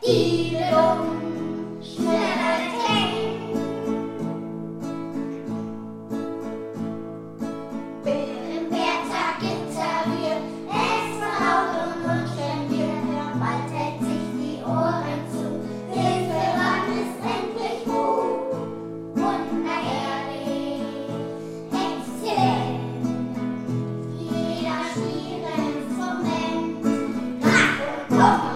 Didelum, schneller Tang. Während Bertha Gitter rührt, extra laut und unschön hört, bald hält sich die Ohren zu. Hilfe, wann ist endlich Ruhe? Wunderherrlich, exzellent, jeder Spielinstrument, Krach und Kummer.